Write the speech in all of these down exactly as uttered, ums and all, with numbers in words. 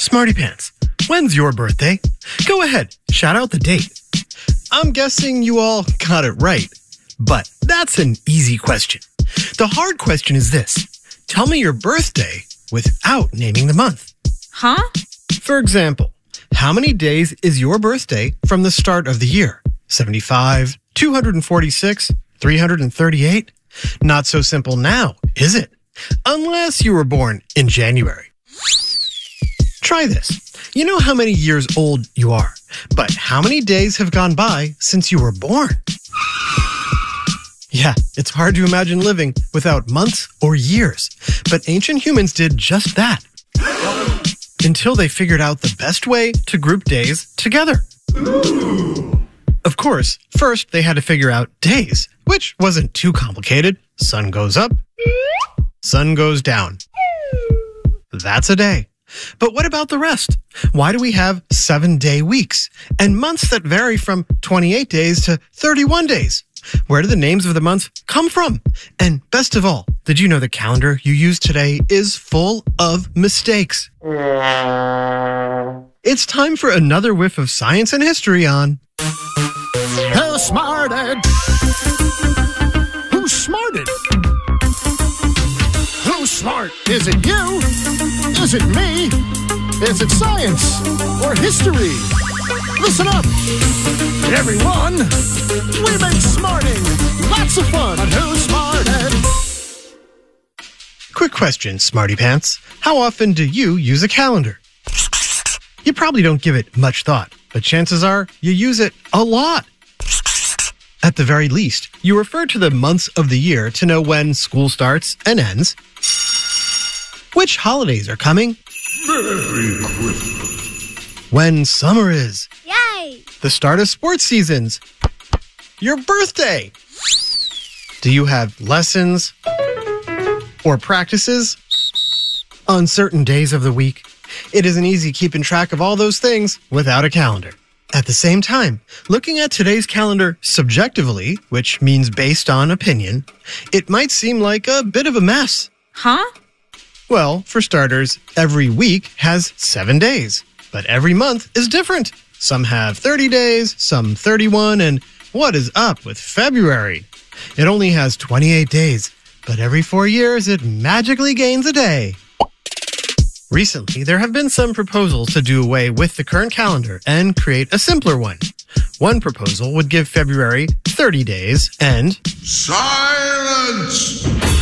Smarty Pants, when's your birthday? Go ahead, shout out the date. I'm guessing you all got it right, but that's an easy question. The hard question is this. Tell me your birthday without naming the month. Huh? For example, how many days is your birthday from the start of the year? seventy-five, two hundred forty-six, three hundred thirty-eight? Not so simple now, is it? Unless you were born in January. Try this. You know how many years old you are, but how many days have gone by since you were born? Yeah, it's hard to imagine living without months or years, but ancient humans did just that. Until they figured out the best way to group days together. Of course, first they had to figure out days, which wasn't too complicated. Sun goes up, sun goes down. That's a day. But what about the rest? Why do we have seven-day weeks and months that vary from twenty-eight days to thirty-one days? Where do the names of the months come from? And best of all, did you know the calendar you use today is full of mistakes? It's time for another whiff of science and history on Who smarted? Who smarted? Who's smart? Is it you? Is it me? Is it science or history? Listen up, everyone. We make smarting lots of fun on Who Smarted? Quick question, Smarty Pants. How often do you use a calendar? You probably don't give it much thought, but chances are you use it a lot. At the very least, you refer to the months of the year to know when school starts and ends, which holidays are coming, Merry Christmas, when summer is, Yay! the start of sports seasons, your birthday. Do you have lessons or practices on certain days of the week? It isn't easy keeping track of all those things without a calendar. At the same time, looking at today's calendar subjectively, which means based on opinion, it might seem like a bit of a mess. Huh? Well, for starters, every week has seven days, but every month is different. Some have thirty days, some thirty-one, and what is up with February? It only has twenty-eight days, but every four years it magically gains a day. Recently, there have been some proposals to do away with the current calendar and create a simpler one. One proposal would give February thirty days and silence!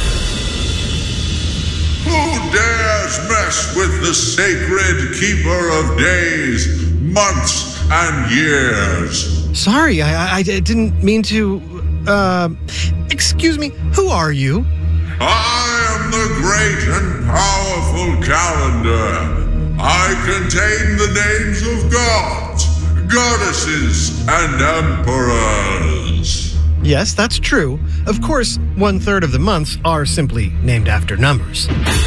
Who dares mess with the sacred keeper of days, months, and years? Sorry, I, I, I didn't mean to, uh, excuse me, who are you? I am the great and powerful calendar. I contain the names of gods, goddesses, and emperors. Yes, that's true. Of course, one-third of the months are simply named after numbers.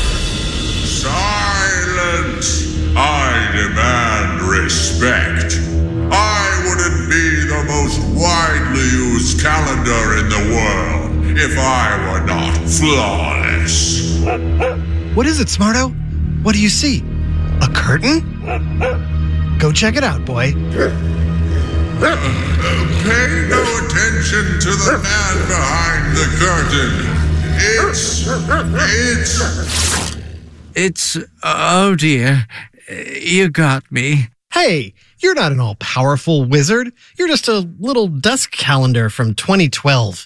Silence! I demand respect. I wouldn't be the most widely used calendar in the world if I were not flawless. What is it, Smarto? What do you see? A curtain? Go check it out, boy. Uh, pay no attention to the man behind the curtain. It's... it's... It's... oh dear. You got me. Hey, you're not an all-powerful wizard. You're just a little desk calendar from twenty twelve.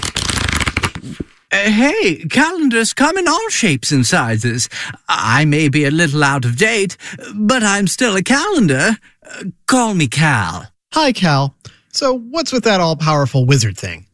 Uh, hey, calendars come in all shapes and sizes. I may be a little out of date, but I'm still a calendar. Uh, call me Cal. Hi, Cal. So what's with that all-powerful wizard thing?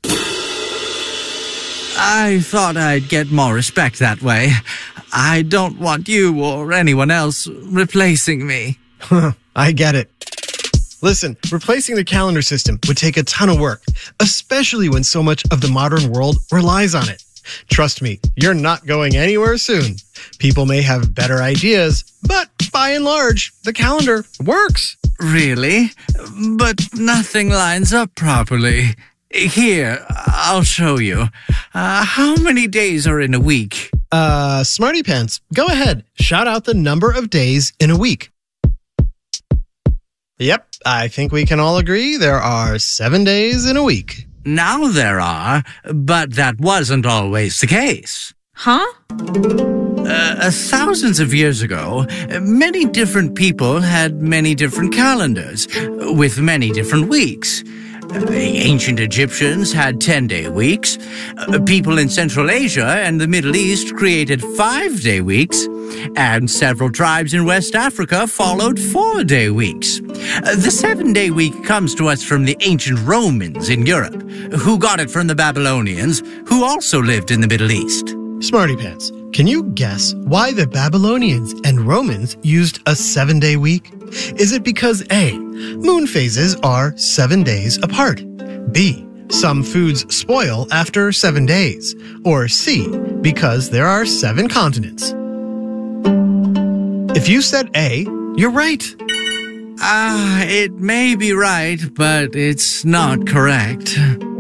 I thought I'd get more respect that way. I don't want you or anyone else replacing me. I get it. Listen, replacing the calendar system would take a ton of work, especially when so much of the modern world relies on it. Trust me, you're not going anywhere soon. People may have better ideas, but by and large, the calendar works. Really? But nothing lines up properly. Here, I'll show you. Uh, how many days are in a week? Uh, Smarty Pants, go ahead. Shout out the number of days in a week. Yep, I think we can all agree there are seven days in a week. Now there are, but that wasn't always the case. Huh? Uh, thousands of years ago, many different people had many different calendars, with many different weeks. Uh, ancient Egyptians had ten-day weeks. Uh, people in Central Asia and the Middle East created five-day weeks. And several tribes in West Africa followed four-day weeks. Uh, the seven-day week comes to us from the ancient Romans in Europe, who got it from the Babylonians, who also lived in the Middle East. Smarty Pants, can you guess why the Babylonians and Romans used a seven-day week? Is it because A, moon phases are seven days apart, B, some foods spoil after seven days, or C, because there are seven continents? If you said A, you're right. Ah, uh, it may be right, but it's not correct.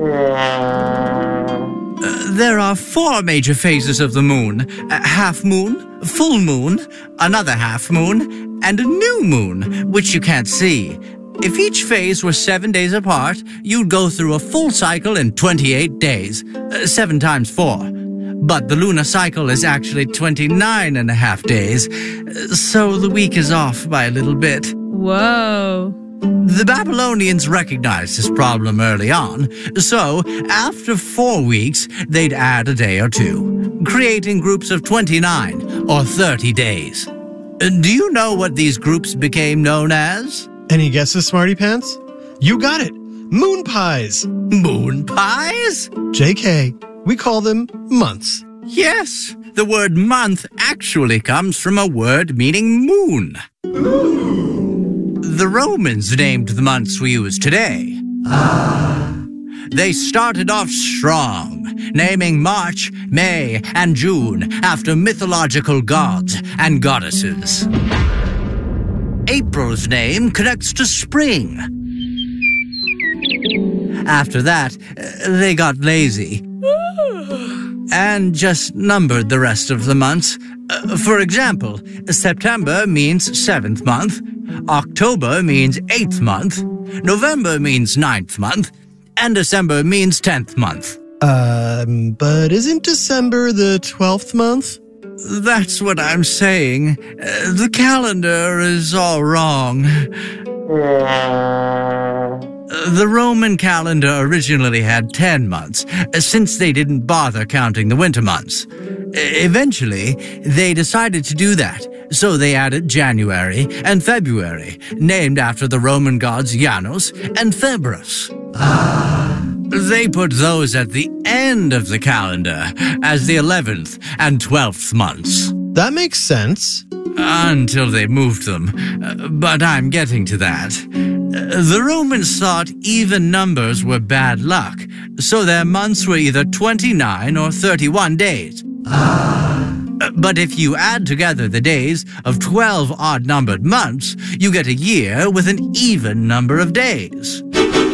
Uh, there are four major phases of the moon. A half moon, full moon, another half moon, and a new moon, which you can't see. If each phase were seven days apart, you'd go through a full cycle in twenty-eight days, uh, seven times four. But the lunar cycle is actually twenty-nine and a half days, so the week is off by a little bit. Whoa. The Babylonians recognized this problem early on, so after four weeks, they'd add a day or two, creating groups of twenty-nine or thirty days. Do you know what these groups became known as? Any guesses, Smarty Pants? You got it. Moon pies. Moon pies? J K. We call them months. Yes, the word month actually comes from a word meaning moon. The Romans named the months we use today. They started off strong, naming March, May, and June after mythological gods and goddesses. April's name connects to spring. After that, they got lazy and just numbered the rest of the months. Uh, for example, September means seventh month, October means eighth month, November means ninth month, and December means tenth month. Um, but isn't December the twelfth month? That's what I'm saying. Uh, the calendar is all wrong. The Roman calendar originally had ten months, since they didn't bother counting the winter months. Eventually, they decided to do that, so they added January and February, named after the Roman gods Janus and Februus. They put those at the end of the calendar as the eleventh and twelfth months. That makes sense. Until they moved them, uh, but I'm getting to that. Uh, the Romans thought even numbers were bad luck, so their months were either twenty-nine or thirty-one days. Uh, but if you add together the days of twelve odd-numbered months, you get a year with an even number of days.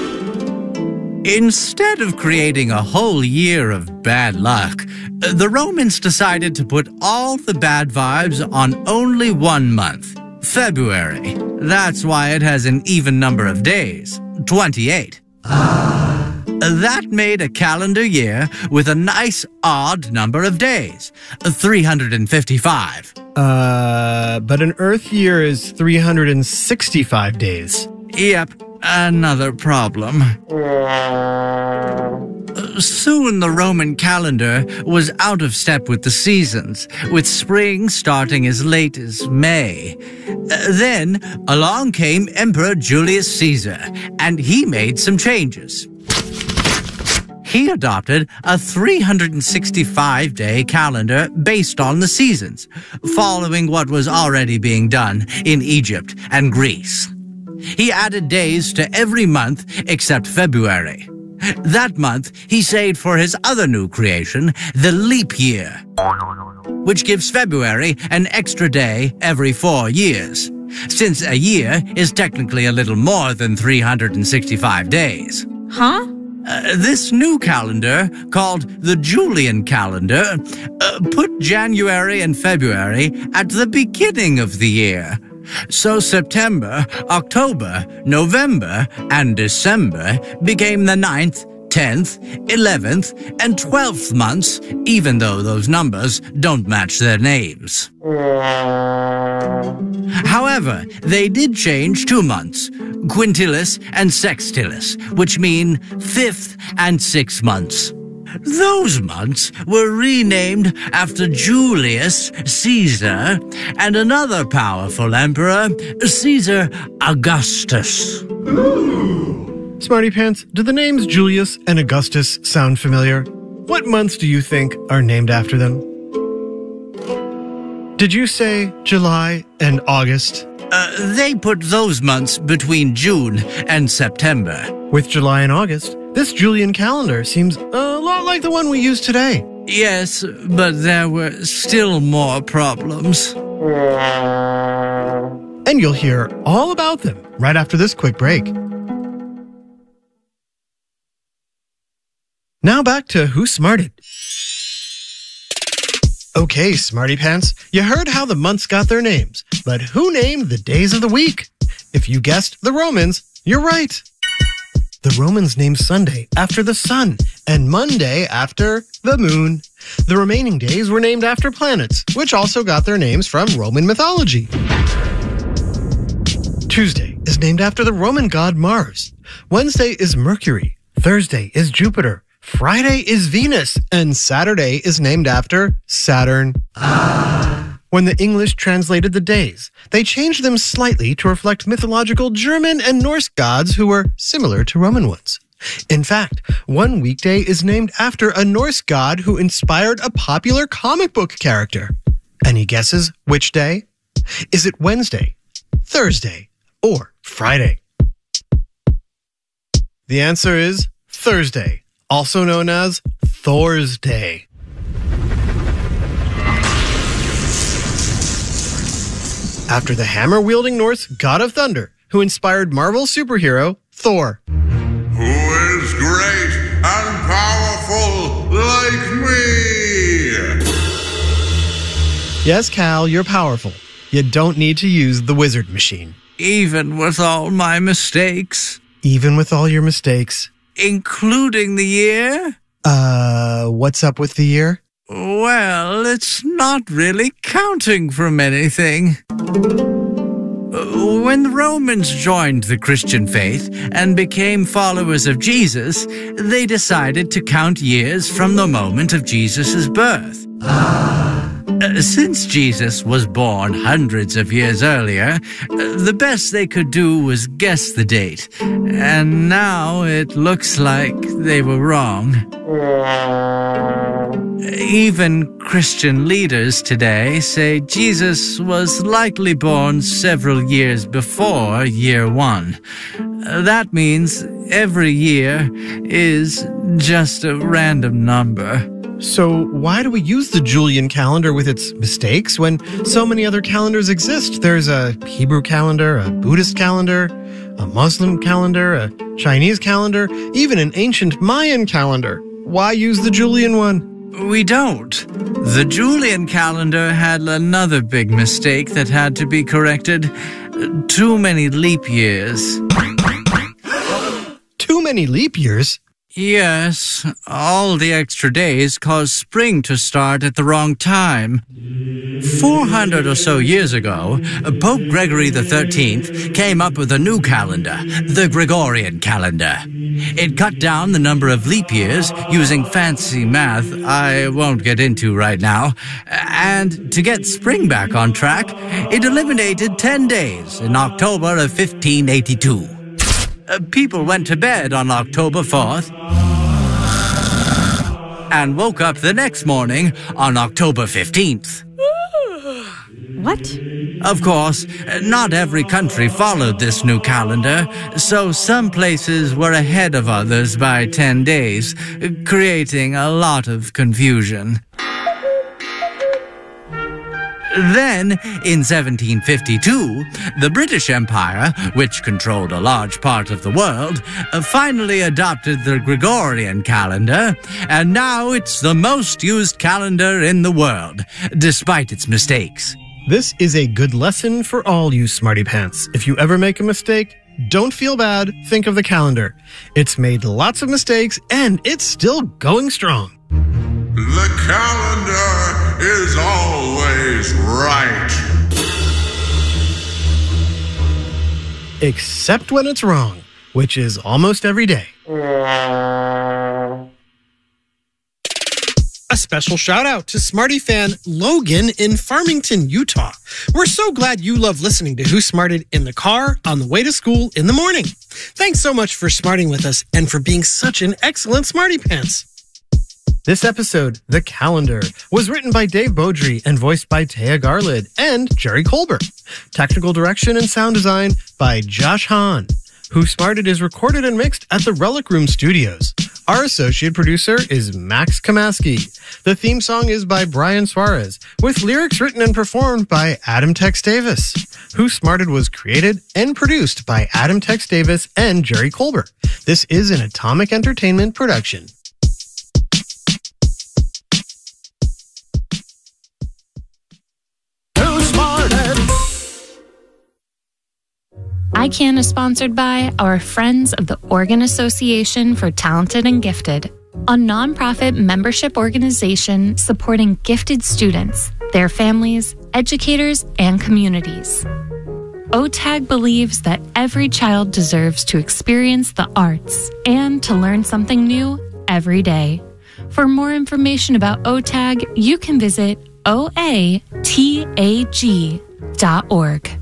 Instead of creating a whole year of bad luck, the Romans decided to put all the bad vibes on only one month, February. That's why it has an even number of days, twenty-eight. That made a calendar year with a nice odd number of days, three hundred fifty-five. Uh, but an Earth year is three hundred sixty-five days. Yep. Another problem. Soon the Roman calendar was out of step with the seasons, with spring starting as late as May. Uh, then along came Emperor Julius Caesar, and he made some changes. He adopted a three hundred sixty-five day calendar based on the seasons, following what was already being done in Egypt and Greece. He added days to every month except February. That month, he saved for his other new creation, the leap year, which gives February an extra day every four years, since a year is technically a little more than three hundred sixty-five days. Huh? Uh, this new calendar, called the Julian calendar, uh, put January and February at the beginning of the year, So September, October, November, and December became the ninth, tenth, eleventh, and twelfth months, even though those numbers don't match their names. However, they did change two months, quintilis and sextilis, which mean fifth and sixth months. Those months were renamed after Julius Caesar and another powerful emperor, Caesar Augustus. Smarty Pants, do the names Julius and Augustus sound familiar? What months do you think are named after them? Did you say July and August? Uh, they put those months between June and September. With July and August, this Julian calendar seems a lot like the one we use today. Yes, but there were still more problems. And you'll hear all about them right after this quick break. Now back to Who Smarted. Okay, Smarty Pants, you heard how the months got their names, but who named the days of the week? If you guessed the Romans, you're right. The Romans named Sunday after the sun and Monday after the moon. The remaining days were named after planets, which also got their names from Roman mythology. Tuesday is named after the Roman god Mars. Wednesday is Mercury. Thursday is Jupiter. Friday is Venus, and Saturday is named after Saturn. When the English translated the days, they changed them slightly to reflect mythological German and Norse gods who were similar to Roman ones. In fact, one weekday is named after a Norse god who inspired a popular comic book character. Any guesses which day? Is it Wednesday, Thursday, or Friday? The answer is Thursday, also known as Thor's Day. After the hammer-wielding Norse god of thunder, who inspired Marvel superhero Thor. Who is great and powerful like me? Yes, Cal, you're powerful. You don't need to use the wizard machine. Even with all my mistakes. Even with all your mistakes. Including the year? Uh, what's up with the year? Well, it's not really counting from anything. When the Romans joined the Christian faith and became followers of Jesus, they decided to count years from the moment of Jesus' birth. Uh, since Jesus was born hundreds of years earlier, uh, the best they could do was guess the date. And now it looks like they were wrong. Even Christian leaders today say Jesus was likely born several years before year one. Uh, that means every year is just a random number. So why do we use the Julian calendar with its mistakes when so many other calendars exist? There's a Hebrew calendar, a Buddhist calendar, a Muslim calendar, a Chinese calendar, even an ancient Mayan calendar. Why use the Julian one? We don't. The Julian calendar had another big mistake that had to be corrected. Too many leap years. Too many leap years? Yes, all the extra days caused spring to start at the wrong time. Four hundred or so years ago, Pope Gregory the thirteenth came up with a new calendar, the Gregorian calendar. It cut down the number of leap years using fancy math I won't get into right now. And to get spring back on track, it eliminated ten days in October of fifteen eighty-two. Uh, people went to bed on October fourth and woke up the next morning on October fifteenth. What? Of course, not every country followed this new calendar, so some places were ahead of others by ten days, creating a lot of confusion. Then, in seventeen fifty-two, the British Empire, which controlled a large part of the world, finally adopted the Gregorian calendar, and now it's the most used calendar in the world, despite its mistakes. This is a good lesson for all you smarty pants. If you ever make a mistake, don't feel bad. Think of the calendar. It's made lots of mistakes and it's still going strong. The calendar is always right. Except when it's wrong, which is almost every day. A special shout out to Smarty fan Logan in Farmington, Utah. We're so glad you love listening to Who Smarted in the car on the way to school in the morning. Thanks so much for smarting with us and for being such an excellent Smarty Pants. This episode, The Calendar, was written by Dave Beaudry and voiced by Taya Garlid and Jerry Colbert. Technical direction and sound design by Josh Hahn. Who Smarted is recorded and mixed at the Relic Room Studios. Our associate producer is Max Kamaski. The theme song is by Brian Suarez, with lyrics written and performed by Adam Tex Davis. Who Smarted was created and produced by Adam Tex Davis and Jerry Colbert. This is an Atomic Entertainment production. iCan is sponsored by our friends of the Oregon Association for Talented and Gifted, a nonprofit membership organization supporting gifted students, their families, educators, and communities. O T A G believes that every child deserves to experience the arts and to learn something new every day. For more information about O T A G, you can visit O A T A G dot org.